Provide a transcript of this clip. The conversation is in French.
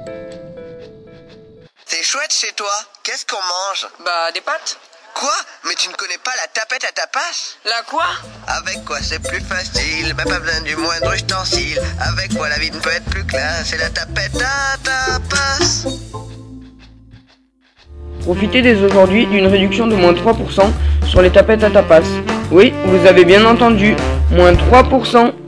C'est chouette chez toi. Qu'est-ce qu'on mange? Bah, des pâtes. Quoi? Mais tu ne connais pas la tapette à tapas? La quoi? Avec quoi c'est plus facile, même pas besoin du moindre ustensile. Avec quoi la vie ne peut être plus classe, c'est la tapette à tapas. Profitez dès aujourd'hui d'une réduction de moins 3% sur les tapettes à tapas. Oui, vous avez bien entendu, moins 3%.